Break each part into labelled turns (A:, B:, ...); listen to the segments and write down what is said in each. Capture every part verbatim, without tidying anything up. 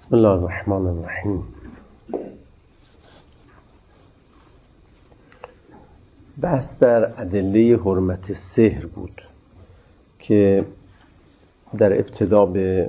A: بسم الله الرحمن الرحیم. بحث در ادله حرمت سحر بود که در ابتدا به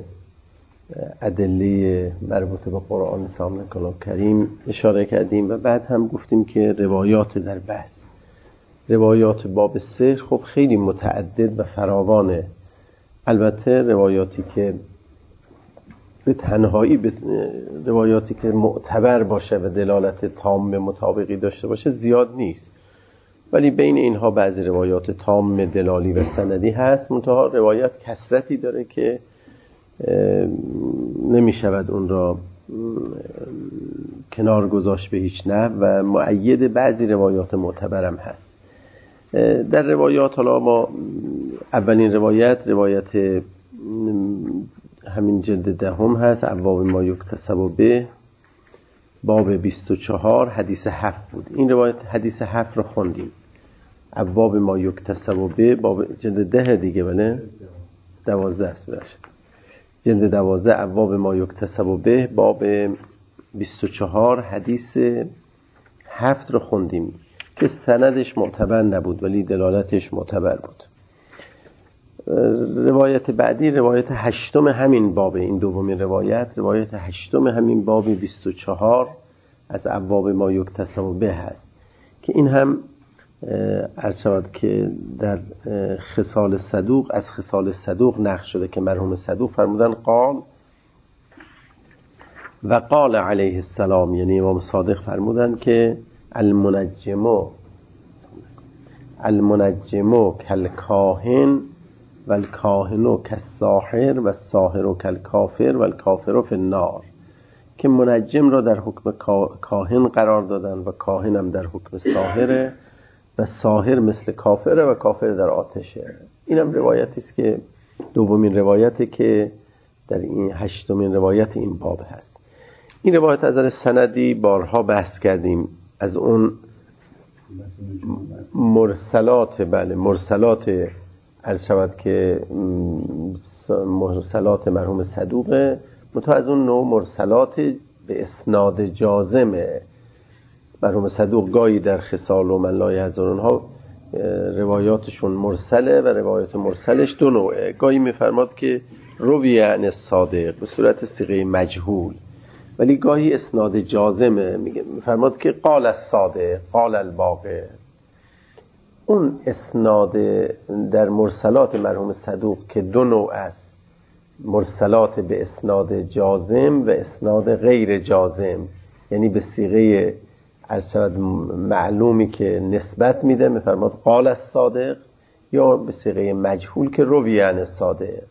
A: ادله مربوط به قرآن سامن کلام کریم اشاره کردیم و بعد هم گفتیم که روایات در بحث روایات باب سحر خب خیلی متعدد و فراوانه. البته روایاتی که به تنهایی به روایاتی که معتبر باشه و دلالت تام مطابقی داشته باشه زیاد نیست، ولی بین اینها بعضی روایات تام دلالی و سندی هست، منتها روایت کثرتی داره که نمی شود اون را کنار گذاشت به هیچ نحو و مؤید بعضی روایات معتبرم هست. در روایات حالا ما اولین روایت روایت همین جلد دهم هست، ابواب ما یکتسب به، باب بیست و چهار، حدیث هفت بود. این روایت حدیث هفت رو خوندیم. ابواب ما یکتسب به، باب جلد ده دیگه، بله دوازده است برشد. جلد دوازده ابواب ما یکتسب به، باب بیست و چهار، حدیث هفت رو خوندیم که سندش معتبر نبود ولی دلالتش معتبر بود. روایت بعدی روایت هشتم همین باب، این دومین روایت روایت هشتم همین باب بیست و چهار از ابواب ما یکتسب به هست که این هم عرض شود که در خصال صدوق از خصال صدوق نقل شده که مرحوم صدوق فرمودن قال و قال علیه السلام، یعنی امام صادق فرمودن که المنجمو المنجمو کالکاهن و الکاهنو کالساحر و الساحرو کالکافر و الکافرو فی النار، که منجم را در حکم کاهن قرار دادن و کاهن هم در حکم ساحره و ساحر مثل کافره و کافر در آتشه. این هم روایتی است که دومین روایتی که در این هشتمین روایت این باب هست. این روایت از نظر سندی بارها بحث کردیم، از اون مرسلات بله مرسلات عرض شود که مرسلات مرحوم صدوقه، منتها از اون نوع مرسلات به اسناد جازمه. مرحوم صدوق گاهی در خصال و من لا یحضر اونها روایاتشون مرسله و روایات مرسلش دو نوعه. گاهی میفرماد که روی عن الصادق به صورت صیغه مجهول، ولی گاهی اسناد جازمه، میفرماد که قال الصادق قال الباقر. اون اسناد در مرسلات مرحوم صدوق که دو نوع است، مرسلات به اسناد جازم و اسناد غیر جازم، یعنی به صیغه ارشد معلومی که نسبت میده میفرماد قال الصادق، یا به صیغه مجهول که روی عن الصادق.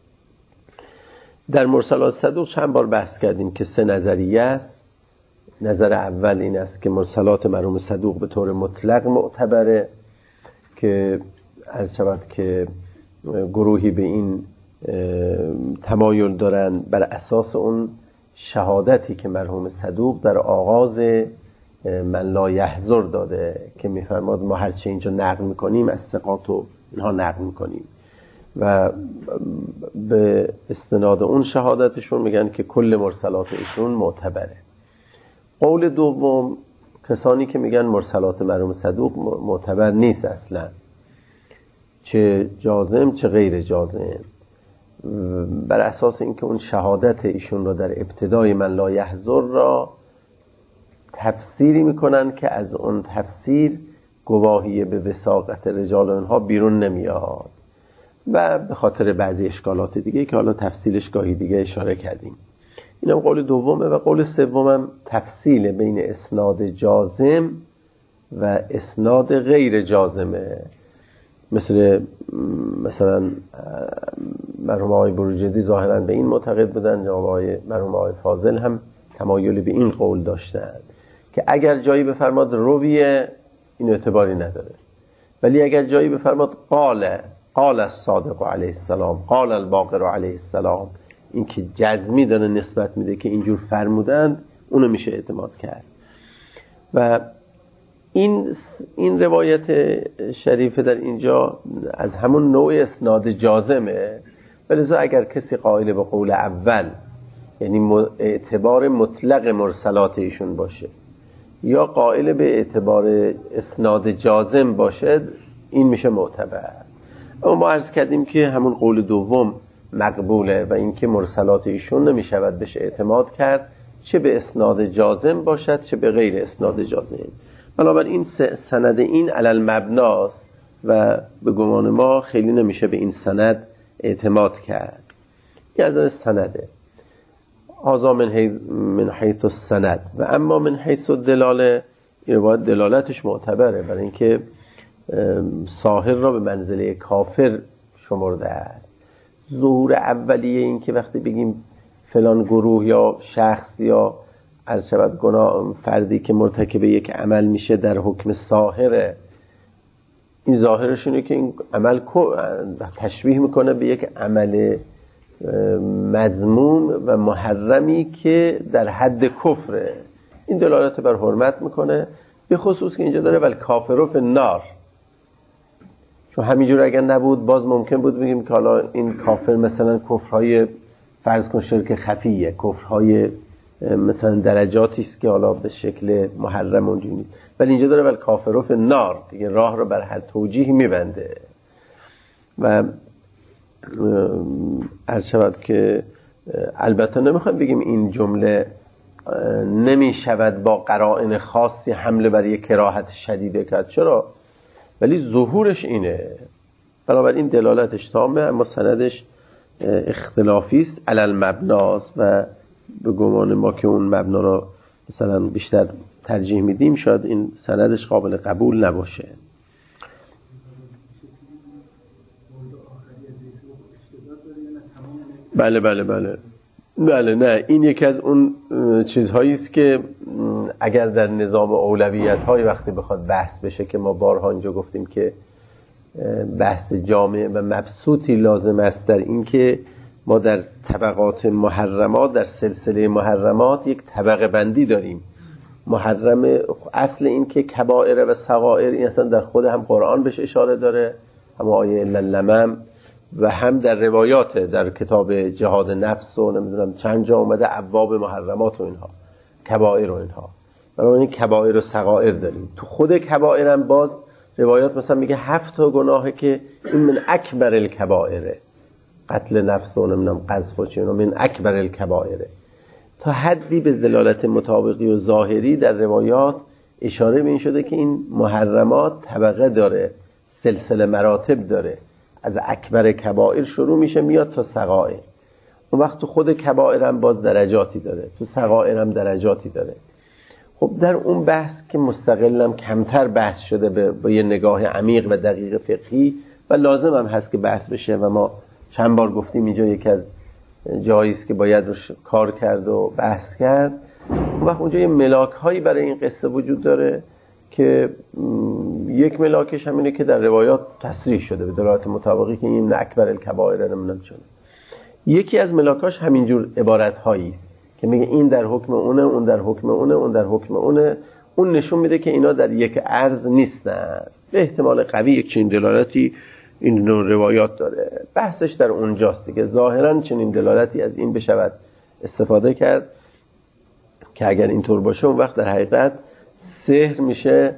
A: در مرسلات صدوق چند بار بحث کردیم که سه نظریه است. نظر اول این است که مرسلات مرحوم صدوق به طور مطلق معتبره، که عرض شود که گروهی به این تمایل دارن بر اساس اون شهادتی که مرحوم صدوق در آغاز من لا یحضر داده که میفرماد ما هرچی اینجا نقل میکنیم از ثقات و اینها نقل میکنیم و به استناد اون شهادتشون میگن که کل مرسلات ایشون معتبره. قول دوم، کسانی که میگن مرسلات مرحوم صدوق معتبر نیست اصلا، چه جازم چه غیر جازم، بر اساس اینکه اون شهادت ایشون را در ابتدای من لا یحضر را تفسیری میکنن که از اون تفسیر گواهی به وثاقت رجال اونها بیرون نمیاد و به خاطر بعضی اشکالات دیگه که حالا تفصیلش گاهی دیگه اشاره کردیم. این هم قول دومه. و قول سومم تفصیل بین اسناد جازم و اسناد غیر جازمه، مثل مثلا مرحوم آقای بروجردی ظاهرا به این معتقد بودن، جناب آقای مرحوم آقای فاضل هم تمایلی به این قول داشتن که اگر جایی بفرماد رویه این اعتباری نداره، ولی اگر جایی بفرماد قال قال الصادق علیه السلام قال الباقر علیه السلام، این که جزمی داره نسبت میده که اینجور فرمودند، اونو میشه اعتماد کرد. و این این روایت شریفه در اینجا از همون نوع اسناد جازمه، ولی اگر کسی قائل به قول اول یعنی اعتبار مطلق مرسلات ایشون باشه، یا قائل به اعتبار اسناد جازم باشه، این میشه معتبر. اما ما عرض کردیم که همون قول دوم مقبوله و اینکه مرسلات ایشون نمیشود بهش اعتماد کرد، چه به اسناد جازم باشد چه به غیر اسناد جازم. بنابراین سند این علل مبناست و به گمان ما خیلی نمیشه به این سند اعتماد کرد. این از سنده هذا من حیث من حیث السند. و اما من حیث الدلاله، این روایت دلالتش معتبره، برای اینکه ساحر را به منزله کافر شمرده است. ظهور اولیه این که وقتی بگیم فلان گروه یا شخص یا از شود گناه فردی که مرتکب یک عمل میشه در حکم ساحره، این ظاهرش اینه که این عمل تشبیه میکنه به یک عمل مذموم و محرمی که در حد کفره. این دلالت بر حرمت میکنه، به خصوص که اینجا داره ولی کافرو فی النار، چون همینجور اگر نبود باز ممکن بود بگیم که حالا این کافر مثلا کفرهای فرض کن شرک خفیه، کفرهای مثلا درجاتی است که حالا به شکل محرم اونجوری نیست، ولی اینجا داره ولی کافرو فی النار، دیگه راه رو بر هر توجیه میبنده. و عرض شود که البته نمیخوام بگیم این جمله نمی شود با قرائن خاصی حمله بر یک کراهت شدیده کرد، چرا؟ ولی ظهورش اینه، بنابراین دلالتش تامه، اما سندش اختلافی است علل مبناست و به گمان ما که اون مبنا رو مثلا بیشتر ترجیح میدیم، شاید این سندش قابل قبول نباشه. بله بله بله بله نه، این یکی از اون چیزهایی است که اگر در نظام اولویت‌های وقتی بخواد بحث بشه، که ما بارها اینجا گفتیم که بحث جامع و مبسوطی لازم است در این که ما در طبقات محرمات، در سلسله محرمات یک طبقه بندی داریم. محرم اصل این که کبائر و صغائر، این اصلا در خود هم قرآن بهش اشاره داره، هم آیه الا اللمم، و هم در روایات در کتاب جهاد نفس و نمیدونم چند جا اومده ابواب محرمات و اینها، کبائر و اینها. برای این کبائر و صغائر داریم. تو خود کبائر هم باز روایات مثلا میگه هفت تا گناهه که این من اکبر الکبائره، قتل نفس و نمیدونم قذف و چینا من اکبر الکبائره. تا حدی به دلالت مطابقی و ظاهری در روایات اشاره به این شده که این محرمات طبقه داره، سلسله مراتب داره، از اکبر کبائر شروع میشه میاد تا صغائر. اون وقت تو خود کبائر هم باز درجاتی داره، تو صغائر هم درجاتی داره. خب در اون بحث که مستقلم کمتر بحث شده به با یه نگاه عمیق و دقیق فقهی و لازم هم هست که بحث بشه و ما چند بار گفتیم اینجا یکی از جایی است که باید روش کار کرد و بحث کرد. اون وقت اونجا یه ملاک هایی برای این قصه وجود داره که یک ملاکش همینه که در روایات تصریح شده به دلالت مطابقی که این اکبر الکبائر نمیدونم چون. یکی از ملاکاش همینجور عبارت هایی است که میگه این در حکم اونه، اون در حکم اونه، اون در حکم اونه. اون نشون میده که اینا در یک عرض نیستن. به احتمال قوی یک چنین دلالتی این نوع روایات داره. بحثش در اونجاست دیگه. ظاهرا چنین دلالتی از این بشود استفاده کرد که اگر اینطور باشه اون وقت در حقیقت سحر میشه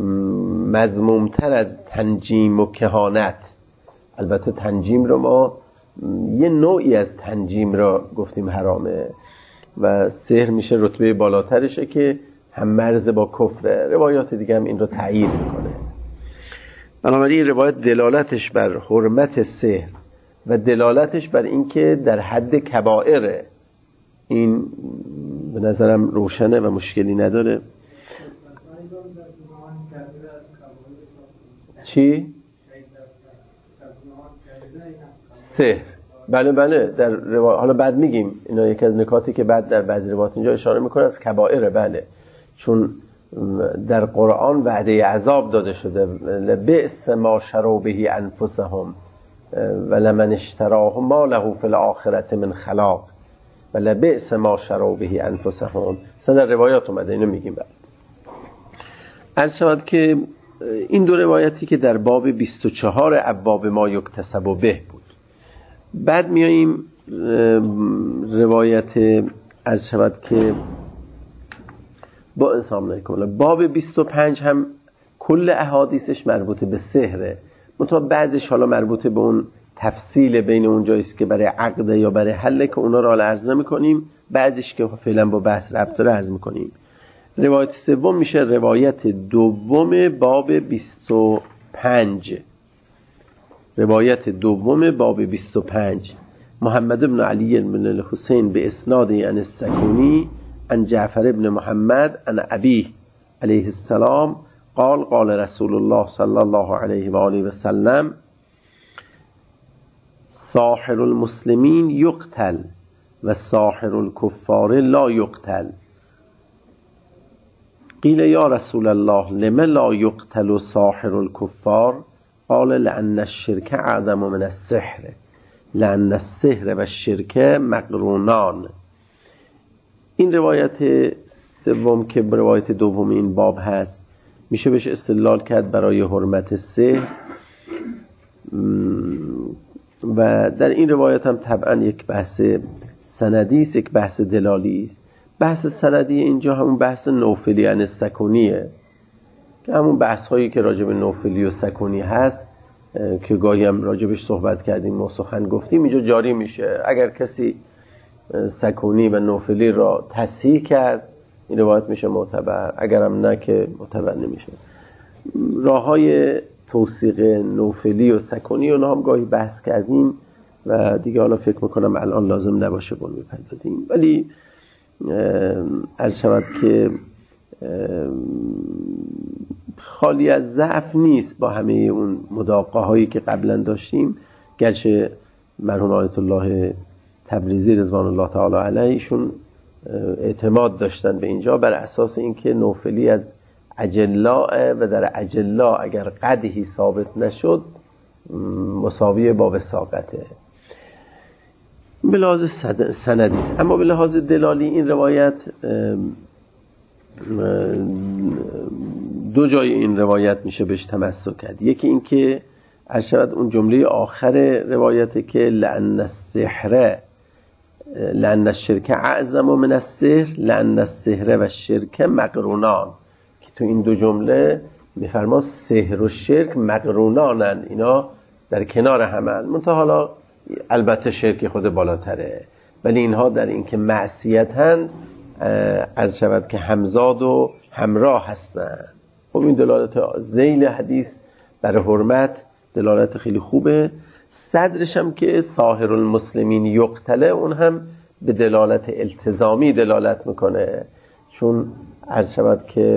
A: مذمومتر از تنجیم و کهانت. البته تنجیم رو ما یه نوعی از تنجیم را گفتیم حرامه و سحر میشه رتبه بالاترشه که هم مرز با کفره. روایات دیگه هم این رو تایید میکنه. بنابراین روایت دلالتش بر حرمت سحر و دلالتش بر این که در حد کبائره، این به نظرم روشنه و مشکلی نداره. چی؟ سحر. بله بله در روا... حالا بعد میگیم اینا یکی از نکاتی که بعد در بعضی روایات اینجا اشاره میکنه از کبائره. بله چون در قرآن وعده عذاب داده شده لبئس ما شروا به انفسهم ولمن اشتراه ما له فی الاخره من خلاق ولبئس ما شروا به انفسهم. مثلا در روایات اومده، اینو میگیم. بعد عرض شد که این دو روایتی که در باب بیست و چهار ابواب ما یکتسب به بود. بعد میاییم روایت عرض شود که با انسان نکنه باب بیست و پنج هم کل احادیثش مربوط به سحره، منتها بعضش حالا مربوط به اون تفصیل بین اون جاییست که برای عقد یا برای حل که اونا را عرض نمی کنیم، بعضش که فعلا با بحث ربط داره عرض میکنیم. روایت سوم میشه روایت دوم باب بیست و پنج. روایت دوم باب بیست و پنج محمد بن علی بن الحسین به اسناد عن السکونی عن جعفر بن محمد عن ابیه علیه السلام قال قال رسول الله صلی الله علیه و آله و سلم ساحر المسلمین یقتل و ساحر الکفار لا یقتل. قیل یا رسول الله لم لا یقتل ساحر الکفار قال لأن الشرك اعظم من السحر لأن السحر و الشرك مقرونان. این روایت سوم که روایت دوم این باب هست میشه بهش استدلال کرد برای حرمت سحر و در این روایت هم طبعا یک بحث سندی است، یک بحث دلالی است. بحث سندی اینجا همون بحث نوفلی یعنی سکونیه که همون بحث هایی که راجب نوفلی و سکونی هست که گاهی هم راجبش صحبت کردیم و سخن گفتیم اینجا جاری میشه. اگر کسی سکونی و نوفلی را تصحیح کرد این روایت میشه معتبر، اگرم نه که معتبر نمیشه. راه های توثیق نوفلی و سکونی اونها هم گاهی بحث کردیم و دیگه حالا فکر میکنم الان لازم نباشه بون میپردازیم، ولی عرض شود که خالی از ضعف نیست با همه اون مداقه هایی که قبلا داشتیم. گرچه مرحوم آیت الله تبریزی رضوان الله تعالی علیهشون اعتماد داشتن به اینجا بر اساس اینکه نوفلی از اجلاء و در اجلاء اگر قدحی ثابت نشد مساوی با وثاقته. به لحاظ سندی است، اما به لحاظ دلالی این روایت دو جای این روایت میشه بهش تمسک کرد. یکی این که اشارت اون جمله آخر روایت که لأن السحر لأن الشرك اعظم من السحر لأن السحر و الشرك مقرونان، که تو این دو جمله میفرما سحر و شرک مقرونانن، اینا در کنار همن، منتها حالا البته شرک خود بالاتره، ولی اینها در این که معصیتن عرض شود که همزاد و همراه هستن. خب این دلالت ذیل حدیث بر حرمت دلالت خیلی خوبه. صدرش هم که ساحر المسلمین یقتله اون هم به دلالت التزامی دلالت میکنه، چون عرض شود که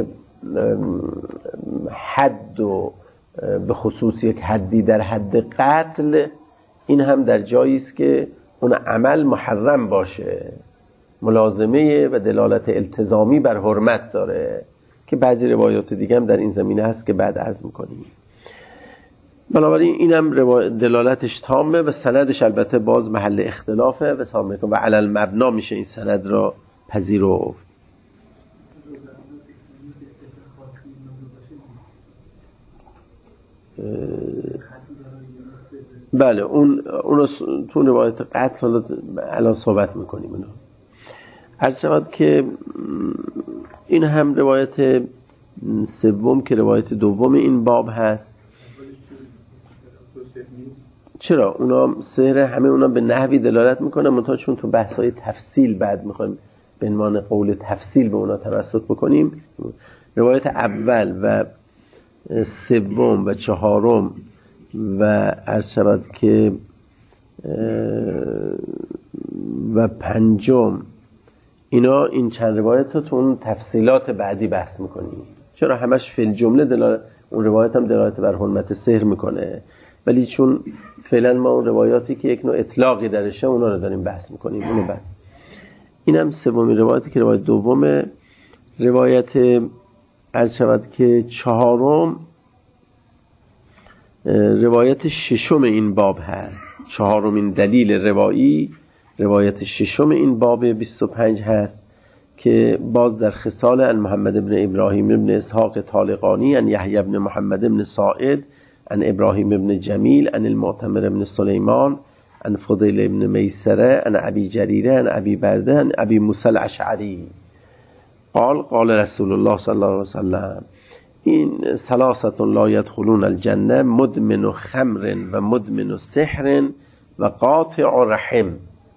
A: حد و به خصوص یک حدی در حد قتل این هم در جایی است که اون عمل محرم باشه، ملازمه و دلالت التزامی بر حرمت داره که بعضی روایات دیگه هم در این زمینه هست که بعد عرض میکنیم. بنابراین اینم دلالتش تامه و سندش البته باز محل اختلافه و سامه و علل مبنا میشه این سند را پذیرفت. بله اون اون تو روایت قتل الان صحبت میکنیم. اونو عرض شود که این هم روایت سوم که روایت دوم این باب هست. چرا اونا سحر همه اونا به نحوی دلالت میکنن، منتها چون تو بحث‌های تفصیل بعد میخوایم به عنوان قول تفصیل به اونا تمسک بکنیم، روایت اول و سوم و چهارم و عرض شود که و پنجم اینا این چند روایت رو تو اون تفصیلات بعدی بحث میکنیم، چرا همش فی الجمله دلالت، اون روایت هم دلالت بر حرمت سحر میکنه، ولی چون فعلا ما اون روایاتی که یک نوع اطلاقی درشه اونا رو داریم بحث میکنیم. اونو بعد اینم سومین روایتی که روایت دومه. روایت عرض شود که چهارم روایت ششم این باب هست، چهارمین دلیل روایی روایت ششم این باب بیست و پنج هست که باز در خصال ان محمد ابن ابراهیم ابن اسحاق طالقانی ان یحیی ابن محمد ابن ساعد ان ابراهیم ابن جمیل ان المعتمر ابن سلیمان عن فضیل ابن میسره عن ابی جریره عن ابی برده عن ابی موسی الاشعری قال قال رسول الله صلی الله علیه وسلم این ثلاثه لا يدخلون الجنه مدمن خمر و مدمن سحر و قاطع رحم،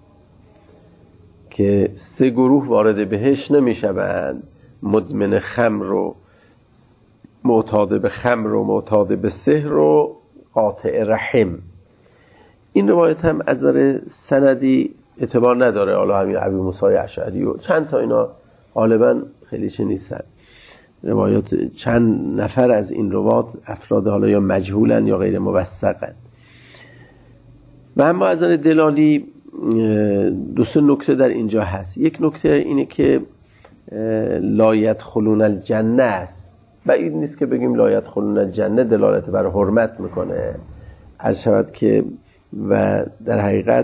A: که سه گروه وارد بهشت نمیشوند: مدمن خمر و معتاد به خمر و معتاد به سحر و قاطع رحم. این روایت هم از نظر سندی اعتبار نداره، حالا همین ابی موسی اشعری و چند تا اینا غالبا خیلی چه نیستن. روایات چند نفر از این روایات افراد حالا یا مجهولن یا غیر موثقن. و اما از نظر دلالی دو سه نکته در اینجا هست. یک نکته اینه که لا يدخلون الجنه است. بعید نیست که بگیم لا يدخلون الجنه دلالت بر حرمت میکنه، عرض شود که و در حقیقت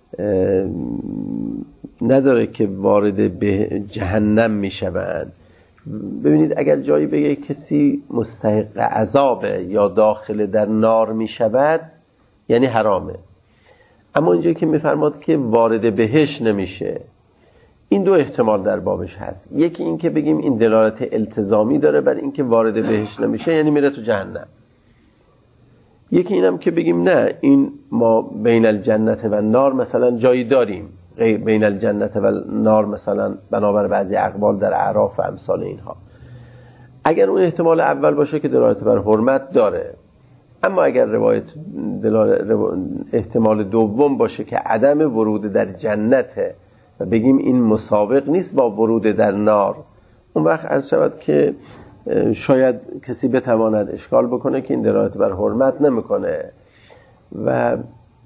A: نداره که وارد به جهنم میشوند. ببینید اگر جایی بگه کسی مستحق عذابه یا داخل در نار میشود یعنی حرامه، اما اینجا که میفرماد که وارد بهش نمیشه، این دو احتمال در بابش هست. یکی این که بگیم این دلالت التزامی داره بر این که وارد بهش نمیشه یعنی میره تو جهنم. یکی اینم که بگیم نه، این ما بین الجنت و نار مثلا جایی داریم، بین الجنت و نار مثلا بنابر بعضی اقوال در اعراف و امثال اینها. اگر اون احتمال اول باشه که دلالت بر حرمت داره، اما اگر روایت احتمال دوم باشه که عدم ورود در جنته و بگیم این مسابق نیست با ورود در نار، اون وقت عرض شود که شاید کسی بتواند اشکال بکنه که این دلالت بر حرمت نمیکنه، و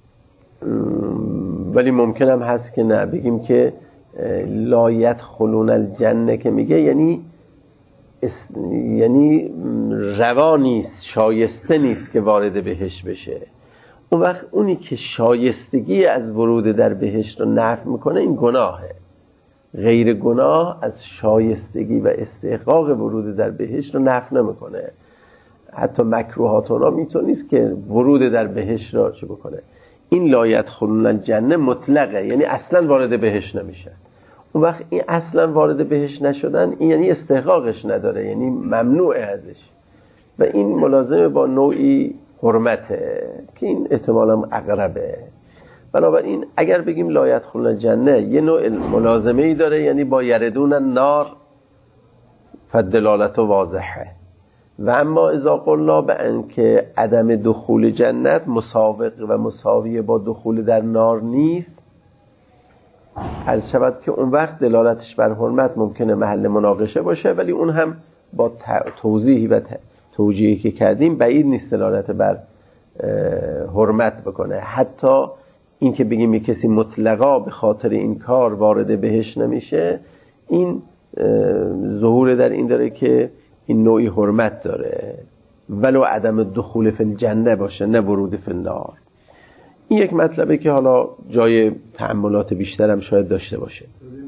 A: ولی ممکن هم هست که نه، بگیم که لا يدخلون الجنه که میگه یعنی است... یعنی روا نیست، شایسته نیست که وارد بهشت بشه. اون وقت اونی که شایستگی از ورود در بهشت رو نفی میکنه این گناهه. غیر گناه از شایستگی و استحقاق ورود در بهشت رو نفی نمیکنه. حتی مکروهات اونا میتونیست که ورود در بهشت را چه بکنه. این لا يدخلون الجنه مطلقه، یعنی اصلا وارد بهشت نمیشه. اون وقت این اصلا وارد بهشت نشدن این یعنی استحقاقش نداره، یعنی ممنوعه ازش، و این ملازمه با نوعی حرمته که این احتمالاً اقربه. بنابراین اگر بگیم لا يدخلون الجنه یه نوع ملازمه ای داره، یعنی با یردون النار فدلالت واضحه. و اما اذا قلنا به انکه عدم دخول جنت مساوق و مساوی با دخول در نار نیست، عرض شود که اون وقت دلالتش بر حرمت ممکنه محل مناقشه باشه، ولی اون هم با توضیحی و توجیهی که کردیم بعید نیست دلالت بر حرمت بکنه. حتی این که بگیم یک کسی مطلقا به خاطر این کار وارد بهش نمیشه، این ظهور در این داره که این نوعی حرمت داره، ولو عدم دخول فی الجنه باشه نه ورود فی النار. این یک مطلبه که حالا جای تأملات بیشتر هم شاید داشته باشه.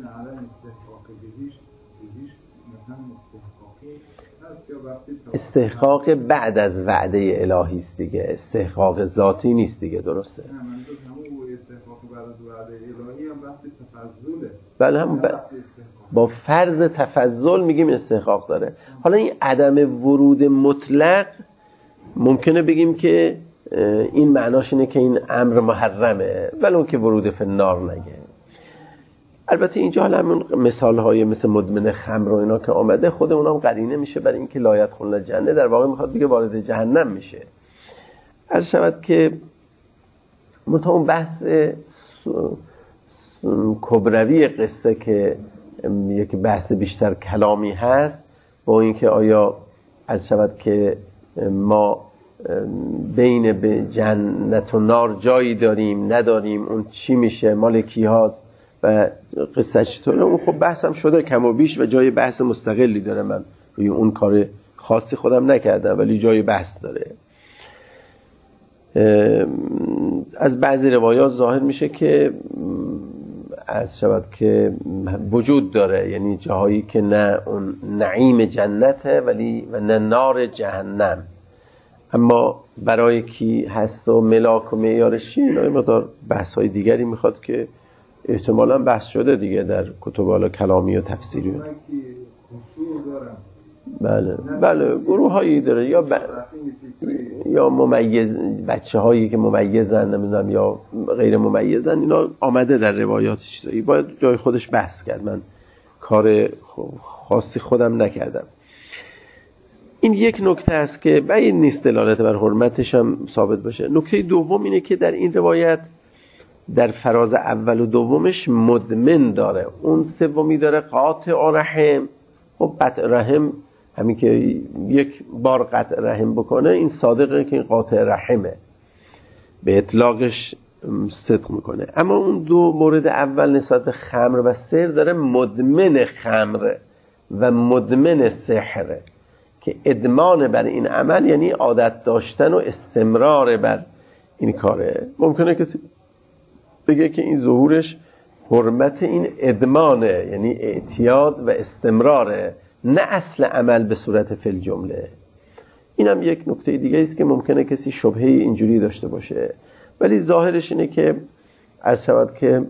A: استحقاق بعد از وعده الهی است دیگه، استحقاق ذاتی نیست دیگه. درسته؟
B: نه، من تو استحقاق بعد از وعده الهی هم بحث تفضله.
A: بله، هم ب... با فرض تفضل میگیم استحقاق داره. حالا این عدم ورود مطلق ممکنه بگیم که این معناش اینه که این امر محرمه، ولو که ورود فی النار نگه. البته اینجا حالا همون مثال های مثل مدمن خمر و اینا که آمده، خود اونام قرینه میشه برای اینکه لا يدخلون الجنه، در واقع میخواد بگه وارد جهنم میشه. عرض شود که منتها اون بحث کبروی قصه که یک بحث بیشتر کلامی هست، با اینکه آیا عرض شود که ما بین به جنت و نار جایی داریم نداریم، اون چی میشه، مال کی هاست و قصه چطوره، اون خب بحثم شده کم و بیش و جای بحث مستقلی داره. من روی اون کار خاصی خودم نکردم ولی جای بحث داره. از بعضی روایات ظاهر میشه که عرض شود که وجود داره، یعنی جاهایی که نه اون نعیم جنته ولی و نه نار جهنم. اما برای کی هست و ملاک و معیارش چیه، اینا مقدار بحث های دیگری میخواد که احتمالاً بحث شده دیگه در کتب حالا کلامی و تفسیری. بله بله گروه هایی داره یا ب... یا ممیز بچه هایی که ممیزن نمیدونم یا غیر ممیزن، اینا آمده در روایاتش داری، باید جای خودش بحث کرد. من کار خاصی خودم نکردم. این یک نکته است که بعید نیست دلالت بر حرمتش هم ثابت باشه. نکته دوم اینه که در این روایت در فراز اول و دومش مدمن داره، اون سومی داره قاطع رحم. خب قطع رحم همین که یک بار قطع رحم بکنه این صادقه که این قاطع رحمه، به اطلاقش صدق میکنه. اما اون دو مورد اول نسبت به خمر و سحر داره مدمن خمر و مدمن سحر، که ادمان بر این عمل یعنی عادت داشتن و استمرار بر این کاره. ممکنه کسی بگه که این ظهورش حرمت این ادمانه، یعنی اعتیاد و استمراره، نه اصل عمل به صورت فی الجمله. اینم یک نکته دیگه است که ممکنه کسی شبهه اینجوری داشته باشه، ولی ظاهرش اینه که عرض شود که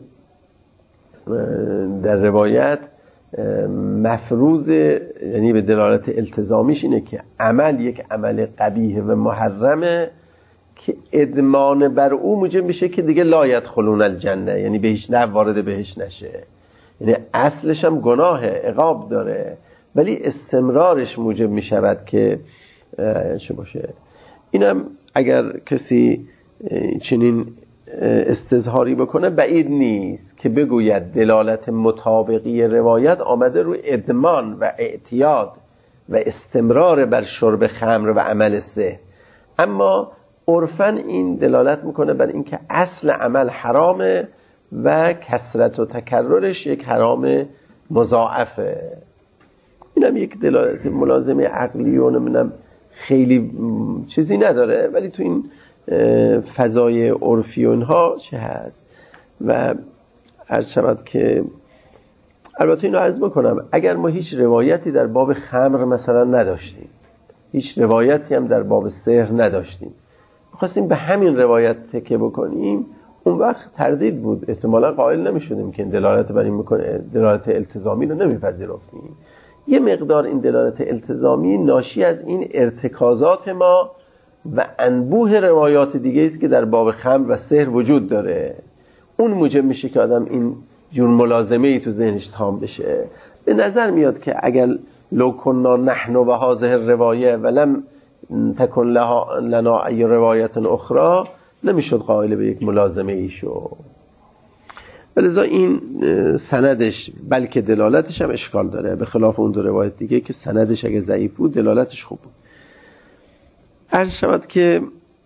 A: در روایت مفروض یعنی به دلالت التزامیش اینه که عمل یک عمل قبیح و محرمه که ادمان بر او موجب میشه که دیگه لا یدخلون الجنه، یعنی بهش نه وارد بهش نشه. یعنی اصلش هم گناهه، عقاب داره، ولی استمرارش موجب میشود که چه باشه. اینم اگر کسی چنین استظهاری بکنه بعید نیست که بگوید دلالت مطابقی روایت آمده روی ادمان و اعتیاد و استمرار بر شرب خمر و عمل سحر، اما عرفاً این دلالت میکنه بر اینکه اصل عمل حرامه و کثرت و تکررش یک حرام مضاعفه. اینم یک دلالت ملازمه عقلی و نمیدونم خیلی چیزی نداره، ولی تو این فضای عرفی اونها چه هست. و عرض شود که البته اینو عرض بکنم اگر ما هیچ روایتی در باب خمر مثلا نداشتیم، هیچ روایتی هم در باب سحر نداشتیم، خواستیم به همین روایت تکیه بکنیم، اون وقت تردید بود، احتمالا قائل نمی‌شدیم که این دلالت بر این میکنه، دلالت التزامی رو نمیپذیرفتیم. یه مقدار این دلالت التزامی ناشی از این ارتکازات ما و انبوه روایات دیگه است که در باب خمر و سحر وجود داره، اون موجب میشه که آدم این جور ملازمه ای تو ذهنش تام بشه. به نظر میاد که اگر لو کنا نحن و هذه الروایه ولم تکن لها لنا ای روایت اخرى نمیشد قائل به یک ملازمه ای شو. ولذا این سندش بلکه دلالتش هم اشکال داره، به خلاف اون دو روایت دیگه که سندش اگه ضعیف بود دلالتش خوب بود. عرض شود که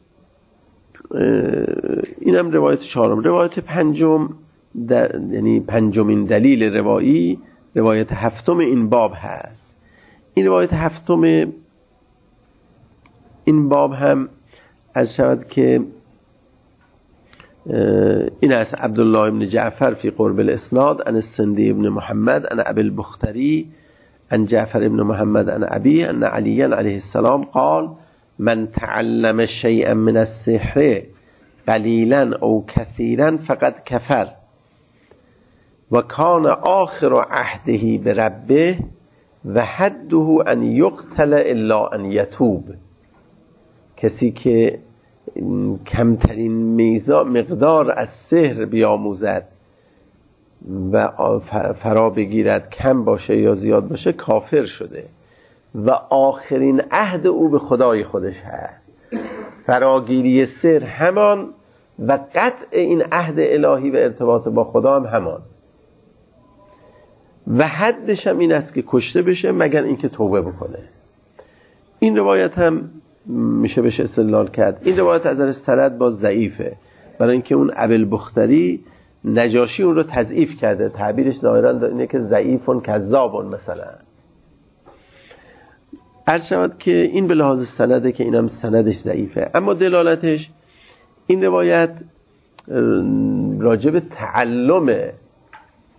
A: اینم روایت چهارم. روایت پنجم یعنی پنجمین دلیل روایی روایت هفتم این باب هست. این روایت هفتم این باب هم عرض شود که این است: عبدالله بن جعفر فی قرب الاسناد عن السندی بن محمد عن ابی البختری عن جعفر بن محمد عن ابی ان علی علیه السلام قال من تعلم شیئا من السحر قلیلا او کثیرا فقد کفر و کان آخر عهده بربه و حده ان یقتل الا ان یتوب. کسی که کمترین میزا مقدار از سحر بیاموزد و فرا بگیرد، کم باشه یا زیاد باشه، کافر شده و آخرین عهد او به خدای خودش هست. فراگیری سحر همان و قطع این عهد الهی و ارتباط با خدا هم همان و حدش هم این است که کشته بشه مگر اینکه توبه بکنه. این روایت هم میشه بهش استدلال کرد. این روایت از استلد باز ضعیفه، برای اینکه اون ابی البختری نجاشی اون رو تضعیف کرده، تعبیرش ظاهرا اینه که ضعیفون کذابون مثلا. عرض شود که این به لحاظ سنده که اینم سندش ضعیفه، اما دلالتش این روایت راجب تعلم،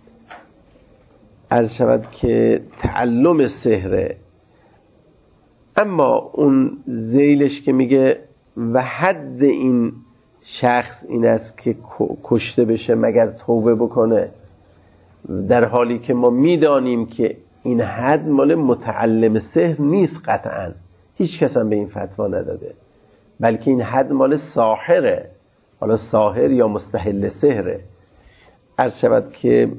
A: عرض شود که تعلم سحره، اما اون ذیلش که میگه و حد این شخص این است که کشته بشه مگر توبه بکنه، در حالی که ما میدانیم که این حد مال متعلم سحر نیست قطعا، هیچ کس هم به این فتوا نداده، بلکه این حد مال ساحره، حالا ساحر یا مستحل سحره. عرض شود که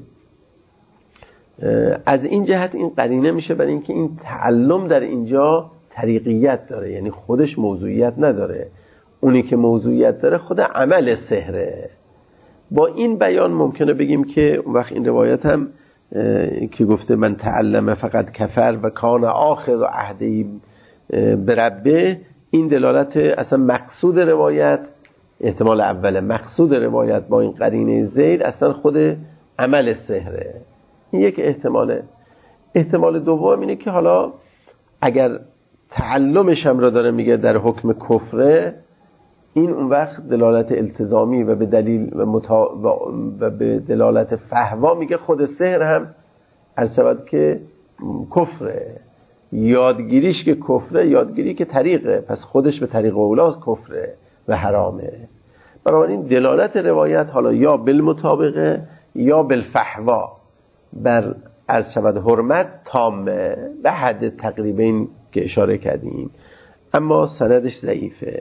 A: از این جهت این قرینه میشه برای اینکه این تعلم در اینجا طریقیت داره، یعنی خودش موضوعیت نداره، اونی که موضوعیت داره خود عمل سحره. با این بیان ممکنه بگیم که اون وقت این روایت هم که گفته من تعلم فقط کفر و کان آخر عهدی بربه، این دلالت اصلا مقصود روایت، احتمال اوله مقصود روایت با این قرینه زید اصلا خود عمل سحره. این یک احتماله. احتمال دوم اینه که حالا اگر تعلمش هم را داره میگه در حکم کفره، این اون وقت دلالت التزامی و به دلیل و, متا... و به دلالت فهوا میگه خود سحر هم عرض شود که کفره، یادگیریش که کفره، یادگیری که طریقه، پس خودش به طریق اولاست کفره و حرامه. بنابراین دلالت روایت حالا یا بالمطابقه یا بالفهوا بر عرض شود حرمت تامه به حد تقریبا این که اشاره کردیم، اما سندش ضعیفه.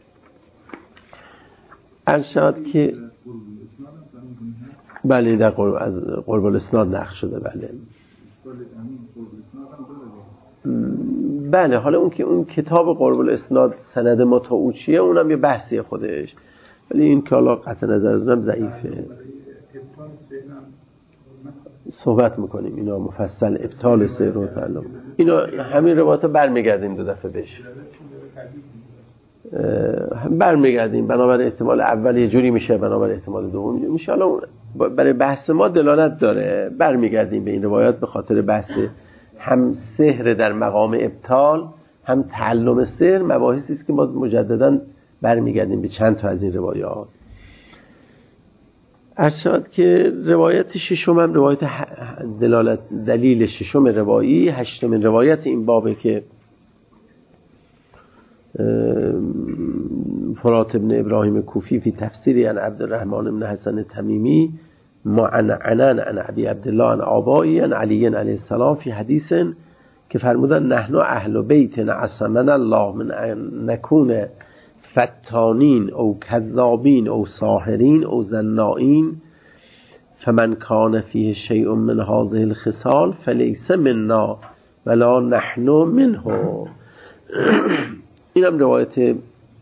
A: عرض شود که بله در قرب از قرب الاسناد نقل شده. بله بله حالا اون که اون کتاب قرب الاسناد سند متعود چیه اونم یه بحثی خودش، ولی این که حالا قطع نظر از اونم ضعیفه. صحبت میکنیم اینا مفصل ابطال سحر و تعلم، اینا همین روایت برمیگردیم دو دفعه بهش برمیگردیم، بنابر احتمال اول یه جوری میشه، بنابر احتمال دوم میشه. حالا برای بحث ما دلالت داره، برمیگردیم به این روایات به خاطر بحث هم سحر در مقام ابطال هم تعلم سحر، مباحثی است که ما مجددا برمیگردیم به چند تا از این روایات. عرض شد که روایت ششم هم روایت دلالت دلیل ششم روایی، هشتمین روایت این بابه که فرات ابن ابراهیم کوفی فی تفسیری عن عبدالرحمن بن حسن تمیمی معنعنن عن ابی عبدالله عن آبایی عن علی علیه السلام فی حدیث که فرمودن نحن اهل بیت عصمنا الله من ان نکون فتانین او کذابین او ساحرین او زنائین فمن کان فیه شیء من هذه الخصال فلیس منا ولا نحن منه. اینم روایت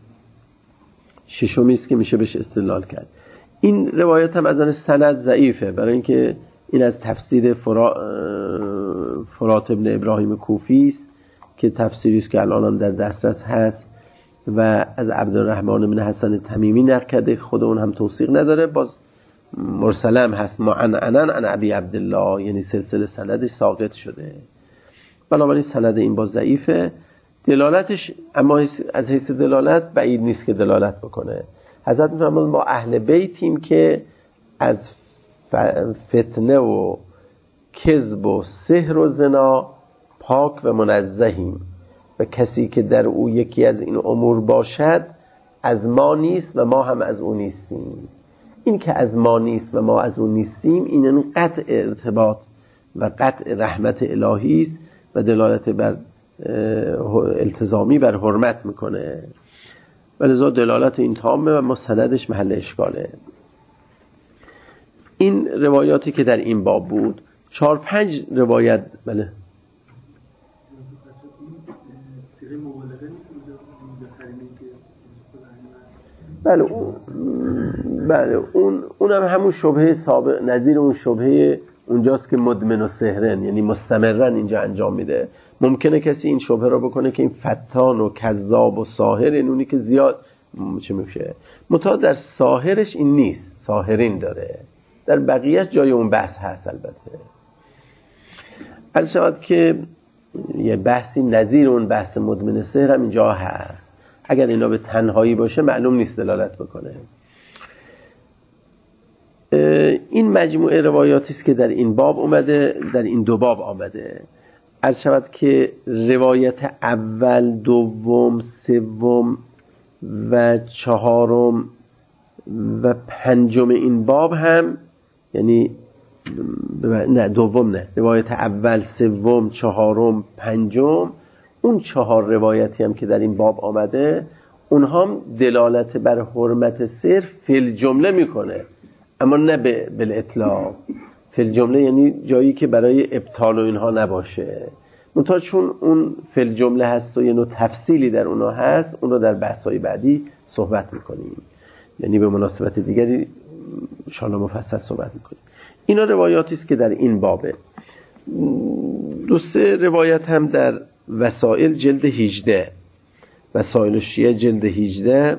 A: ششمی است که میشه بهش استدلال کرد. این روایت هم از نظر سند ضعیفه، برای اینکه این از تفسیر فرا... فرات ابن ابراهیم کوفی است که تفسیری است که الان در دسترس هست و از عبدالرحمن بن حسن تمیمی نقل کرده، خود اون هم توثیق نداره، باز مرسلم هست معنعنن عن ابی عبدالله، یعنی سلسله سندش ساقط شده، بنابراین سند این باز ضعیفه. دلالتش اما از حیث دلالت بعید نیست که دلالت بکنه. حضرت می‌فرمایند ما اهل بیتیم که از فتنه و کذب و سحر و زنا پاک و منزهیم و کسی که در او یکی از این امور باشد از ما نیست و ما هم از او نیستیم. این که از ما نیست و ما از او نیستیم این قطع ارتباط و قطع رحمت الهی است و دلالت بر التزامی بر حرمت میکنه، ولذا دلالت این تامه و مستندش محل اشکاله. این روایاتی که در این باب بود چهار پنج روایت بله بله اون بله اون اونم همون شبهه سابق نظیر اون شبهه اونجاست که مدمن و سحرن، یعنی مستمرن اینجا انجام میده. ممکنه کسی این شبهه را بکنه که این فتان و کذاب و ساحر این اونی که زیاد چه میشه، متا در ساحرش این نیست، ساحرین داره، در بقیه جای اون بحث هست. البته عرض شود که یه بحثی نظیر اون بحث مدمن سحر هم اینجا هست، اگر اینا به تنهایی باشه معلوم نیست دلالت بکنه. این مجموعه روایاتی است که در این باب اومده، در این دو باب آمده. عرض شود که روایت اول، دوم، سوم و چهارم و پنجم این باب هم، یعنی نه دوم نه، روایت اول، سوم، چهارم، پنجم، اون چهار روایتی هم که در این باب آمده اونها هم دلالت بر حرمت صرف فی الجمله میکنه، اما نه بالاطلاق. فی الجمله یعنی جایی که برای ابطال و اینها نباشه، منتها چون اون فی الجمله هست و یه نوع تفصیلی در اونها هست، اون رو در بحث‌های بعدی صحبت میکنیم، یعنی به مناسبت دیگری ان شاءالله مفصل صحبت میکنیم. اینا روایاتی است که در این بابه. دو سه روایت هم در وسائل جلد هجده، وسائل شیعه جلد هجده،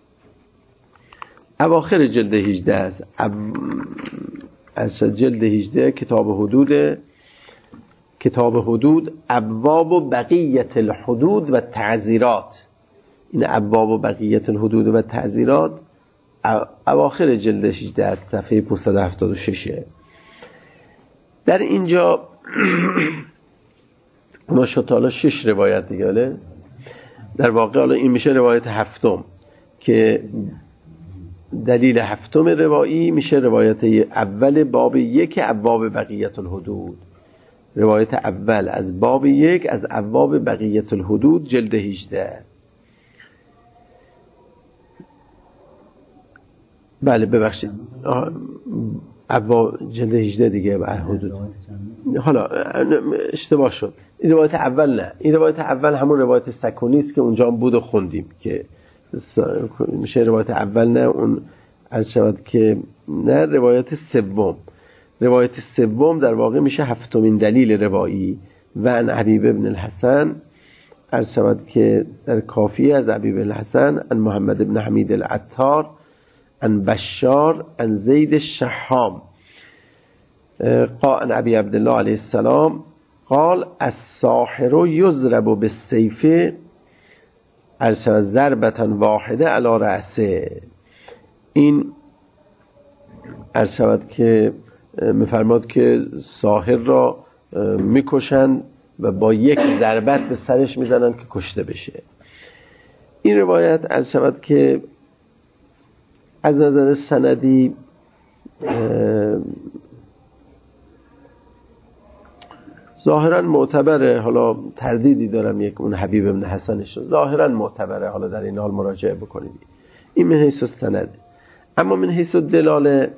A: اواخر جلد هجده است، از جلد هجده کتاب حدود، کتاب حدود ابواب و بقیت الحدود و تعزیرات. این ابواب و بقیت الحدود و تعزیرات اواخر جلد هجده است، صفحه پانصد و هفتاد و شش. در اینجا ما شد حالا شش روایت دیگه، در واقع حالا این میشه روایت هفتم که دلیل هفتم روایی میشه روایت اول باب یک ابواب بقیت الحدود. روایت اول از باب یک از ابواب بقیت الحدود جلد هجده. بله ببخشید، ابواب جلد هجده دیگه بر حدود، حالا اشتباه شد، این روایت اول نه، این روایت اول همون روایت سکونی است که اونجا هم بود و خوندیم که میشه روایت اول، نه اون عرض شود که نه روایت سوم. روایت سوم در واقع میشه هفتمین دلیل روایی. و عن حبیب بن الحسن، عرض شود که در کافیه از حبیب بن الحسن، عن محمد بن حمید العطار، عن بشار، عن زید الشحام، قال ابی عبدالله علیه السلام قال الساحر یضرب بالسیف عرض شود ضربة واحده علی رأسه. این عرض شود که میفرماد که ساحر را میکشند و با یک ضربت به سرش میزنند که کشته بشه. این روایت عرض شود که از نظر سندی ظاهرا معتبره، حالا تردیدی دارم یک اون حبیب بن حسنش، ظاهرا معتبره، حالا در این حال مراجعه بکنید. این من حیث السند. اما من حیث الدلاله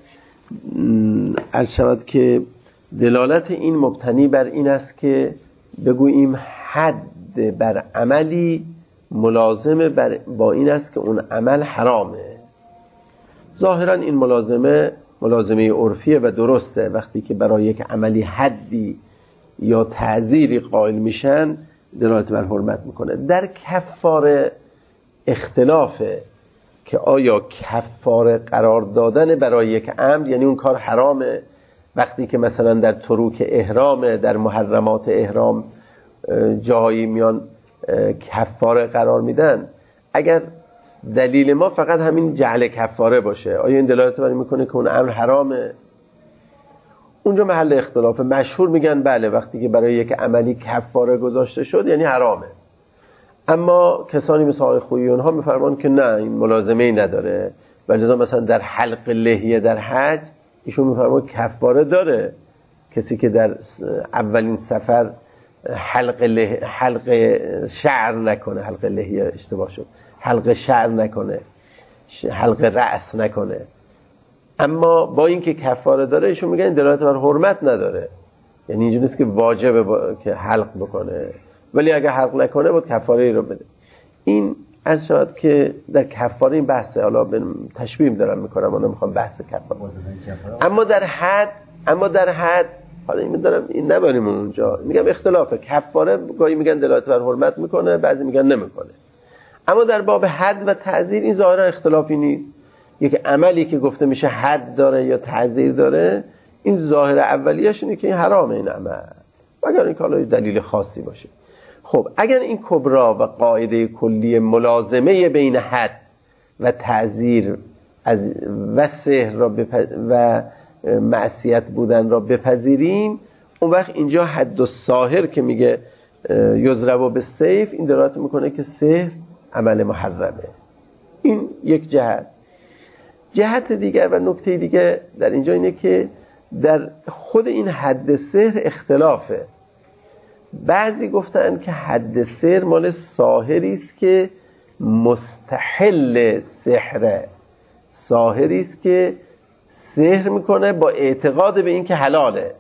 A: عرض شود که دلالت این مبتنی بر این است که بگوییم حد بر عملی ملازمه بر با این است که اون عمل حرامه. ظاهرا این ملازمه ملازمه عرفیه و درسته، وقتی که برای یک عملی حدی یا تعزیری قائل میشن دلالت بر حرمت میکنه. در کفاره اختلافه که آیا کفاره قرار دادن برای یک امر، یعنی اون کار حرامه، وقتی که مثلا در تروک احرام، در محرمات احرام جایی میان کفاره قرار میدن، اگر دلیل ما فقط همین جعل کفاره باشه، آیا این دلالت بر این میکنه که اون امر حرامه؟ اونجا محل اختلافه. مشهور میگن بله، وقتی که برای یک عملی کفاره گذاشته شد یعنی حرامه. اما کسانی مثل آقای خویی اونها میفرمان که نه، این ملازمه ای نداره. ولذا مثلا در حلق لحیه در حج ایشون میفرمان کفاره داره. کسی که در اولین سفر حلق لحیه، حلق شعر نکنه، حلق لحیه اشتباه شد، حلق شعر نکنه، حلق رأس نکنه، اما با اینکه کفاره داره ایشون میگن این دلالت بر حرمت نداره، یعنی اینجوری نیست که واجبه با... که حلق بکنه، ولی اگه حلق نکنه باید کفاره ای رو بده. این عرض شود که در کفاره این بحثه، حالا به تشبیه دارم میکنم، من نمیخوام بحث کفاره، اما در حد اما در حد حالا این دارم این نبریم اونجا، میگم اختلافه. کفاره گاهی میگن دلالت بر حرمت میکنه، بعضی میگن نمیکنه. اما در باب حد و تعزیر این ظاهرا اختلافی نیست. یک عملی که گفته میشه حد داره یا تعزیر داره، این ظاهر اولیش اینه که این حرامه این عمل، مگر اینکه حالا دلیل خاصی باشه. خب اگر این کبرا و قاعده کلی ملازمه بین حد و تعزیر از و سحر را بپذ... و معصیت بودن را بپذیریم، اون وقت اینجا حد الساحر که میگه یضرب بالسیف، این دلالت میکنه که سحر عمل محرمه. این یک جهت. جهت دیگر و نکته دیگه در اینجا اینه که در خود این حد سحر اختلافه. بعضی گفتن که حد سحر مال ساحری است که مستحل سحره، ساحری است که سحر میکنه با اعتقاد به این که حلاله.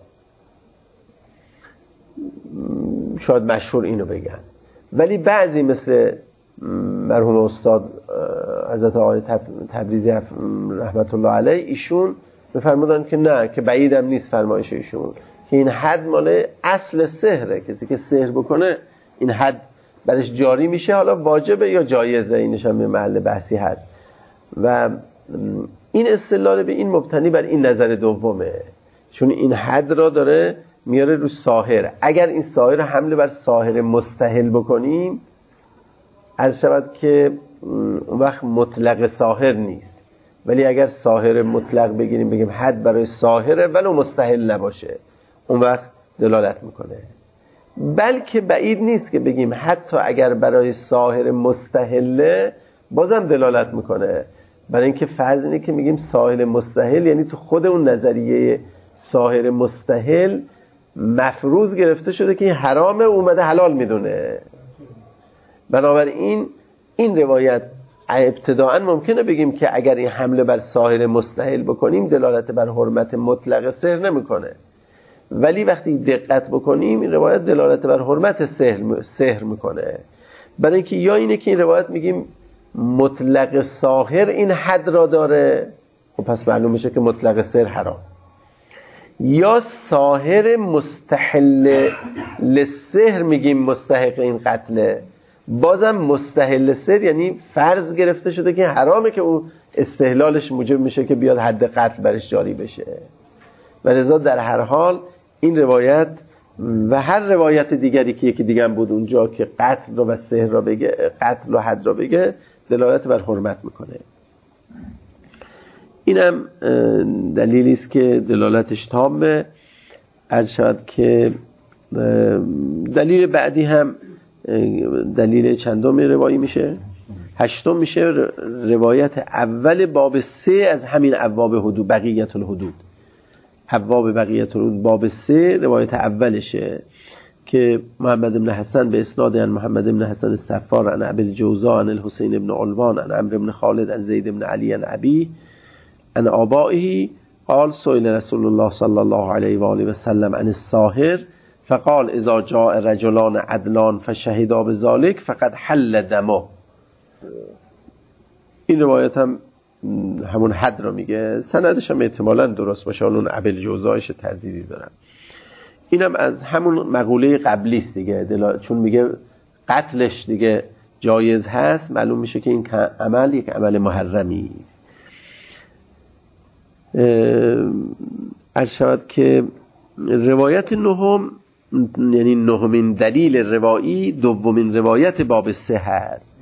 A: شاید مشهور اینو بگن. ولی بعضی مثل مرحوم استاد حضرت آقای تبریزی رحمت الله علیه، ایشون میفرمودن که نه، که بعیدم نیست فرمایش ایشون که این حد مال اصل سحره، کسی که سحر بکنه این حد برش جاری میشه، حالا واجبه یا جایزه اینش هم محل بحثی هست. و این استدلال به این مبتنی بر این نظر دومه، چون این حد را داره میاره رو ساحر. اگر این ساحر حمله بر ساحر مستحل بکنیم، عرض شود که اون وقت مطلق ساحر نیست. ولی اگر ساحر مطلق بگیریم بگیم حد برای ساحره ولو مستحل نباشه، اون وقت دلالت میکنه. بلکه بعید نیست که بگیم حتی اگر برای ساحر مستحله بازم دلالت میکنه، برای اینکه فرض اینه که میگیم ساحر مستحل، یعنی تو خود اون نظریه ساحر مستحل مفروض گرفته شده که این حرامه، اومده حلال میدونه. بنابراین این روایت ابتداعا ممکنه بگیم که اگر این حمله بر ساحر مستحل بکنیم دلالت بر حرمت مطلق سحر نمیکنه، ولی وقتی دقت بکنیم این روایت دلالت بر حرمت سحر سحر میکنه. برای اینکه یا اینه که این روایت میگیم مطلق ساحر این حد را داره، خب پس معلوم میشه که مطلق سحر حرام، یا ساحر مستحل للسحر میگیم مستحق این قتله، بازم مستحل سحر یعنی فرض گرفته شده که حرامه که اون استحلالش موجب میشه که بیاد حد قتل برش جاری بشه. و لذا در هر حال این روایت و هر روایت دیگری که یکی دیگه هم بود اونجا که قتل رو و سحر را بگه، قتل و حد را بگه، دلالت بر حرمت میکنه. اینم دلیلی است که دلالتش تامه. عرض شد که دلیل بعدی هم دلیل چندم روایی میشه؟ هشتم میشه. روایت اول باب سه از همین ابواب حدود، بقیت الحدود، ابواب بقیت الحدود باب سه روایت اولشه که محمد بن حسن به اسناد عن محمد بن حسن الصفار عن ابي الجوزاء عن الحسين بن علوان عن عمرو بن خالد عن زید بن علی عن ابي عن آبائه قال سئل رسول الله صلی الله علیه و آله و سلم عن الساحر فقال اذا جاء رجلان عدلان فشهدا بذلك فقد حل دمه. این روایت هم همون حد رو میگه، سندش هم احتمالاً درست باشه، اون ابی الجوزایش تردیدی دارم. اینم از همون مقوله قبلی است دیگه، چون میگه قتلش دیگه جایز هست، معلوم میشه که این عمل یک عمل محرمی است. عرض شود که روایت نهم، یعنی نهمین دلیل روایی، دومین روایت باب سه هست.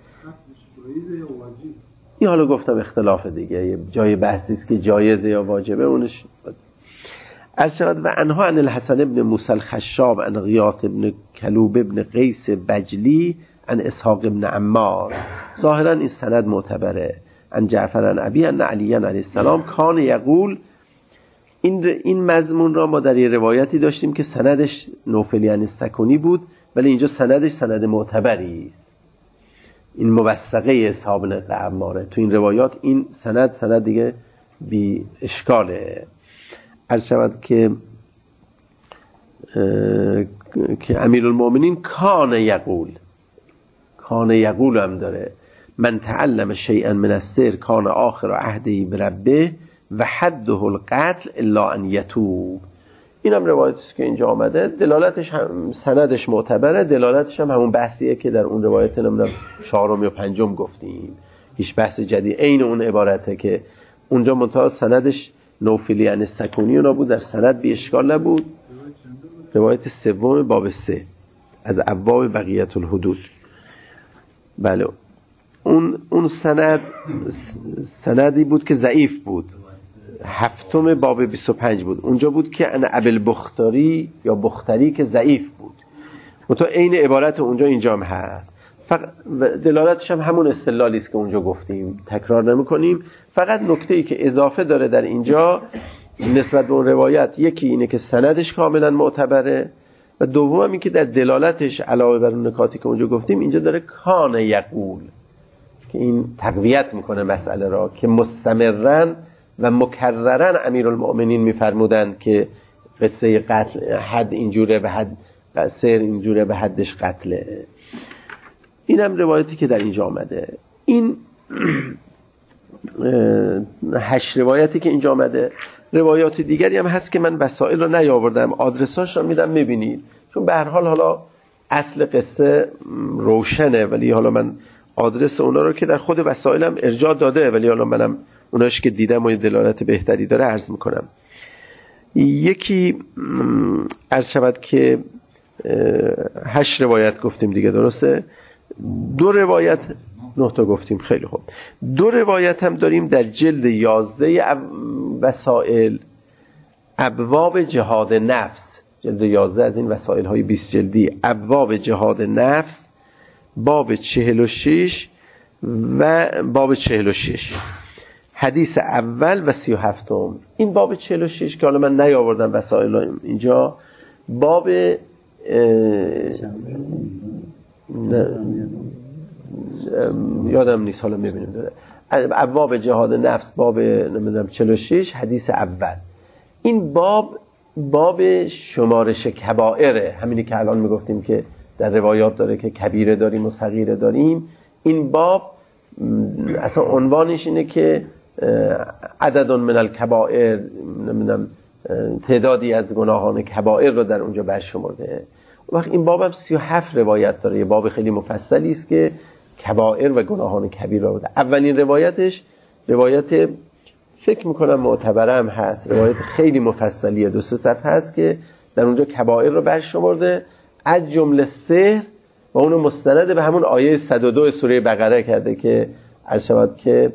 A: این حالا گفتم اختلاف دیگه، جای بحثی است که جایزه یا واجبه، اونش عرض شود. و انها عن الحسن ابن موسی الخشاب عن غیاث ابن کلوب ابن قیس بجلی عن اسحاق ابن عمار. ظاهرا این سند معتبره. عن جعفر عن ابی ان علی علیه السلام کان یقول. این این مضمون را ما در یه روایتی داشتیم که سندش نوفلی السکونی بود، ولی اینجا سندش سند معتبری است. این موثقه اصحاب بن عماره. تو این روایات این سند سند دیگه بی اشکاله. عرض شود که که امیرالمومنین کان یقول، کان یقول هم داره من تعلم شیئا من السحر کان آخر عهده بربه و حده القتل الا ان یتوب. این هم روایتی که اینجا آمده، دلالتش هم سندش معتبره، دلالتش هم همون بحثیه که در اون روایت نمیدونم چهارم یا پنجم گفتیم، هیچ بحث جدید، عین اون عبارته که اونجا منتها سندش نوفلی عن السکونی اونا بود، در سند بی اشکال نبود. روایت سوم باب سه از ابواب بقیت الحدود. بله اون اون سند سندی بود که ضعیف بود، هفتم باب بیست و پنج بود. اونجا بود که ان ابل بختاری یا بختری که ضعیف بود، منتها عین عبارت اونجا اینجا هم هست. فقط دلالتش هم همون استدلالی است که اونجا گفتیم، تکرار نمی کنیم. فقط نکته ای که اضافه داره در اینجا نسبت به اون روایت، یکی اینه که سندش کاملا معتبره و دوم این که در دلالتش علاوه بر اون نکاتی که اونجا گفتیم اینجا داره کان یقول که این تقویت میکنه مسئله را که مستمرن و مکررن امیرالمؤمنین میفرمودند که قصه قتل حد اینجوره و حد سر اینجوره و حدش قتله. این هم روایتی که در اینجا آمده. این هشت روایتی که اینجا آمده. روایات دیگری هم هست که من وسائل رو نیاوردم، آدرساش رو میدم میبینید، چون به هر حال حالا اصل قصه روشنه، ولی حالا من آدرس اونا رو که در خود وسائلم ارجاع داده، ولی حالا منم اوناش که دیدم و دلالت بهتری داره عرض میکنم. یکی عرض شود که هشت روایت گفتیم دیگه، درسته؟ دو روایت نه تا گفتیم، خیلی خوب. دو روایت هم داریم در جلد یازده وسائل ابواب جهاد نفس، جلد یازده از این وسائل های بیست جلدی، ابواب جهاد نفس، باب چهل و شش و باب چهل و شش، حدیث اول و سی و هفتم. این باب چهل و شش که حالا من نیاوردم وسائل اینجا، باب نه یادم نیست، حالا میبینیم داره ابواب جهاد نفس، باب نمیدونم چهل و شش، حدیث اول. این باب باب شمارش کبائره، همینی که الان میگفتیم که در روایات داره که کبیره داریم و صغیره داریم. این باب اصلا عنوانش اینه که عدد من الکبائر، نمیدونم تعدادی از گناهان کبائر رو در اونجا برشمرده. وقت این باب هم سی و هفت روایت داره، یه باب خیلی مفصلی است که کبائر و گناهان کبیر رو بوده. اولین روایتش روایت فکر میکنم معتبره هم هست، روایت خیلی مفصلیه، دو سه صفحه هست که در اونجا کبائر رو برشمرده، از جمله سحر، و اونو مستند به همون آیه صد و دو سوره بقره کرده که عرض شود که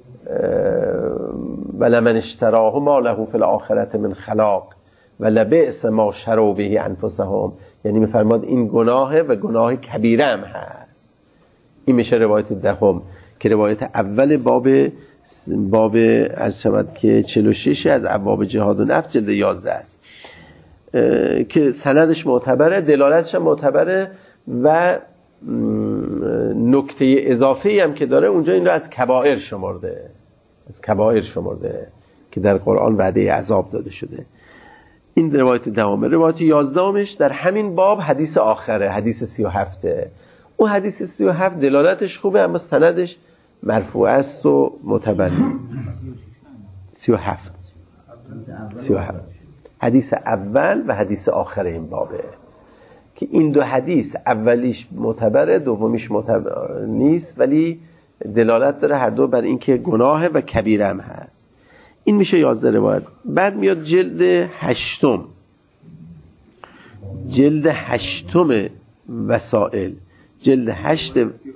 A: ولمن اشتراه ما له فی الاخره من خلاق و لبئس ما شروا به انفسهم. یعنی میفرماد این گناه و گناه کبیره هم هست. این میشه روایت دهم که روایت اول باب باب عرض شود که چهل و شش از ابواب جهاد و نفس جلد یازده است که سندش معتبره، دلالتش هم معتبره و نکته اضافه‌ای هم که داره اونجا این رو از کبائر شمرده، از کبائر شمرده که در قرآن وعده عذاب داده شده. این روایت دهمه. روایت یازدهمش در همین باب حدیث آخره، حدیث سی و هفته. اون حدیث سی و هفت دلالتش خوبه اما سندش مرفوع است و معتبر. سی و هفت سی و هفت حدیث اول و حدیث آخر این بابه که این دو حدیث اولیش معتبره، دومیش معتبر نیست، ولی دلالت داره هر دو بر اینکه گناه و کبیره هم هست. این میشه یازده روایت. بعد میاد جلد هشتم، جلد هشتم وسائل، جلد هشت.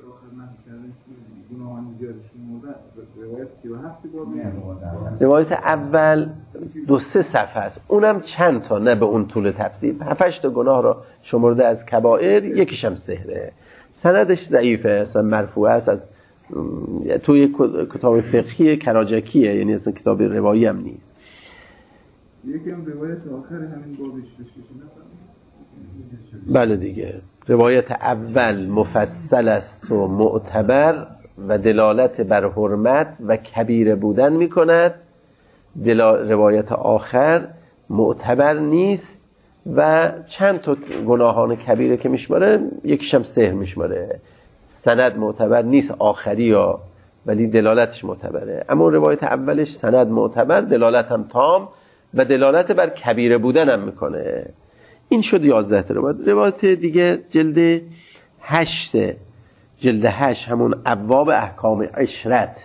A: روایت اول دو سه صفحه است، اونم چند تا، نه به اون طول تفصیل، هفت تا گناه را شمرده از کبائر، یکیش هم سحره. سندش ضعیفه، اصلا مرفوع است، از توی کتاب فقهی کراجکیه، یعنی اصلا کتاب روایی هم نیست.
B: یکم روایت آخر همین بابش بشه.
A: بله دیگه، روایت اول مفصل است و معتبر و دلالت بر حرمت و کبیره بودن میکند. روایت آخر معتبر نیست و چند تا گناهان کبیره که میشماره، یکیش هم سحر میشماره. سند معتبر نیست آخری ها، ولی دلالتش معتبره. اما روایت اولش سند معتبر، دلالت هم تام و دلالت بر کبیره بودن هم میکنه. این شد یازده روایت. روایت دیگه جلد هشت، جلد هشت همون ابواب احکام عشرت.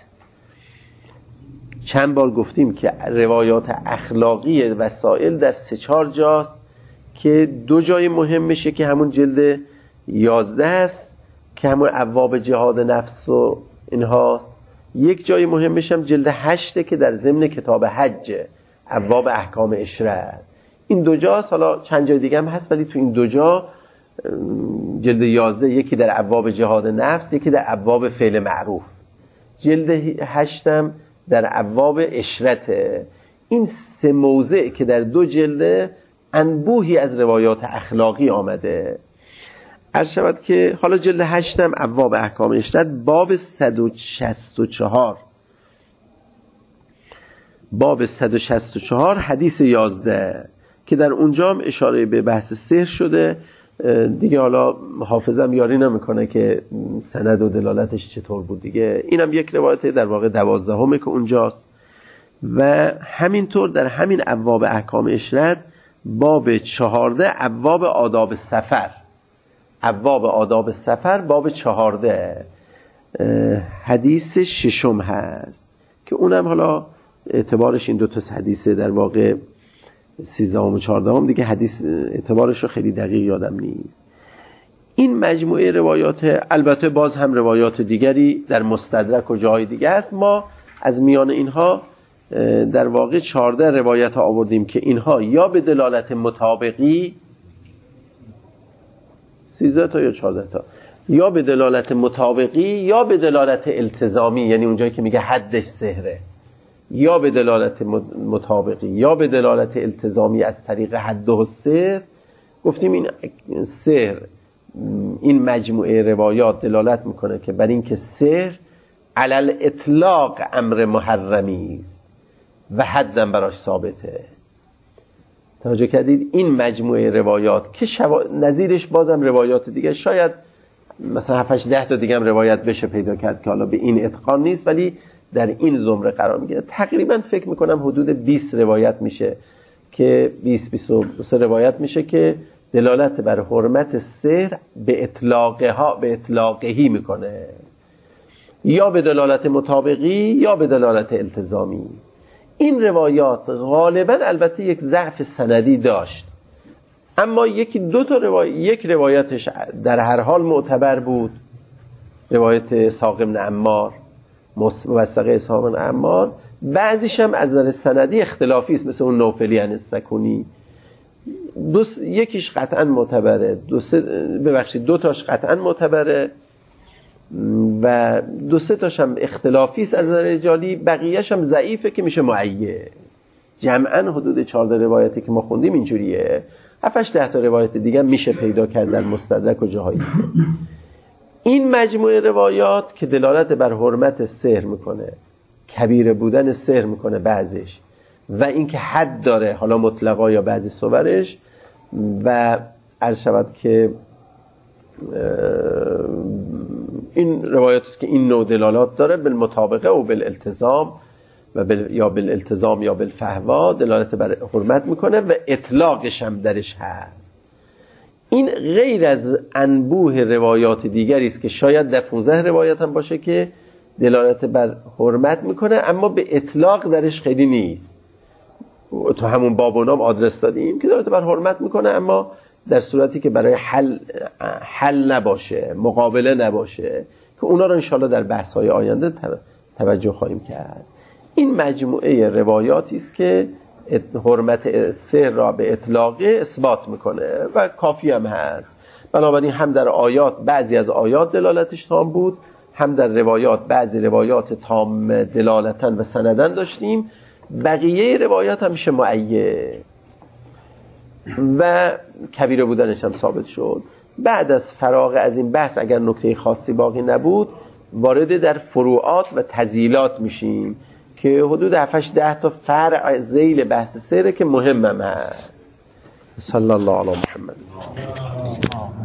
A: چند بار گفتیم که روایات اخلاقی وسائل در سه چهار جاست که دو جای مهم میشه که همون جلد یازده است که همون ابواب جهاد نفس و اینهاست. یک جای مهمش هم جلد هشته که در ضمن کتاب حج، ابواب احکام اشرت. این دو جاست، حالا چند جای دیگه هم هست، ولی تو این دو جا جلد یازده یکی در ابواب جهاد نفس، یکی در ابواب فعل معروف. جلد هشتم در ابواب اشرته. این سه موضع که در دو جلده انبوهی از روایات اخلاقی آمده. عرض شود که حالا جلد هشتم ابواب احکام اشرت، باب صد و شصت و چهار، باب صد و شصت و چهار حدیث یازده که در اونجا هم اشاره به بحث سحر شده. دیگه حالا حافظم یاری نمیکنه که سند و دلالتش چطور بود دیگه. اینم یک روایت در واقع دوازدهمه که اونجاست. و همینطور در همین ابواب احکام اشرت باب چهارده ابواب آداب سفر، ابواب آداب سفر باب چهارده حدیث ششم هست که اونم حالا اعتبارش این دو تا حدیثه در واقع سیزدهم و چهاردهم دیگه حدیث اعتبارش رو خیلی دقیق یادم نیست. این مجموعه روایات، البته باز هم روایات دیگری در مستدرک و جای دیگه هست. ما از میان اینها در واقع چهارده روایت ها آوردیم که اینها یا به دلالت مطابقی، سیزده تا یا چهارده تا، یا به دلالت مطابقی یا به دلالت التزامی، یعنی اونجایی که میگه حدش سحره، یا به دلالت مطابقی یا به دلالت التزامی از طریق حد و سحر. گفتیم این سحر، این مجموعه روایات دلالت میکنه که بر این که سحر علل اطلاق امر محرمی است و حدم براش ثابته. توجه کردید؟ این مجموعه روایات که شوا... نظیرش بازم روایات دیگه، شاید مثلا هفت ده تا دیگه هم روایت بشه پیدا کرد که حالا به این اتقان نیست، ولی در این زمره قرار میگیره. تقریبا فکر میکنم حدود بیست روایت میشه که بیست بیست و سه روایت میشه که دلالت بر حرمت سحر به اطلاقه ها به اطلاقهی میکنه، یا به دلالت مطابقی یا به دلالت التزامی. این روایات غالبا البته یک ضعف سندی داشت، اما یکی دو تا روایت، یک روایتش در هر حال معتبر بود، روایت اسحاق بن عمار، موثقه اسحاق بن عمار. بعضیش هم از نظر سندی اختلافی است، مثل اون نوفلی عن السکونی. دو س... یکیش قطعا معتبره، دو سه ببخشید دو تاش قطعا معتبره و دو سه تاش هم اختلافی است از نظر رجالی، بقیه‌اش هم ضعیفه که میشه معیه. جمعاً حدود چهارده روایتی که ما خوندیم اینجوریه. هفت ده تا روایت دیگه میشه پیدا کرد در مستدرک و جاهای دیگه. این مجموعه روایات که دلالت بر حرمت سحر میکنه، کبیره بودن سحر میکنه بعضیش، و اینکه حد داره، حالا مطلقا یا بعضی صورش، و عرض شود که این روایات که این نوع دلالات داره بالمطابقه و بالالتزام و بال... یا بالالتزام یا بالفهوا دلالت بر حرمت میکنه و اطلاقش هم درش هست. این غیر از انبوه روایات دیگری است که شاید در پانزده روایت هم باشه که دلالت بر حرمت میکنه اما به اطلاق درش خیلی نیست. تو همون باب و نام آدرس دادیم که دلالت بر حرمت میکنه اما در صورتی که برای حل حل نباشه، مقابله نباشه، که اونا رو انشالله در بحث‌های آینده توجه خواهیم کرد. این مجموعه روایاتی است که حرمت سحر را به اطلاقه اثبات میکنه و کافی هم هست. بنابراین هم در آیات بعضی از آیات دلالتش تام بود، هم در روایات بعضی روایات تام دلالتن و سندن داشتیم، بقیه روایات هم میشه معیه و کبیره بودنش هم ثابت شد. بعد از فراغ از این بحث اگر نکته خاصی باقی نبود وارد در فروعات و تزیلات میشیم که حدود هفت ده تا فرع ذیل بحث سیره که مهمم هست. صلی الله علی محمد.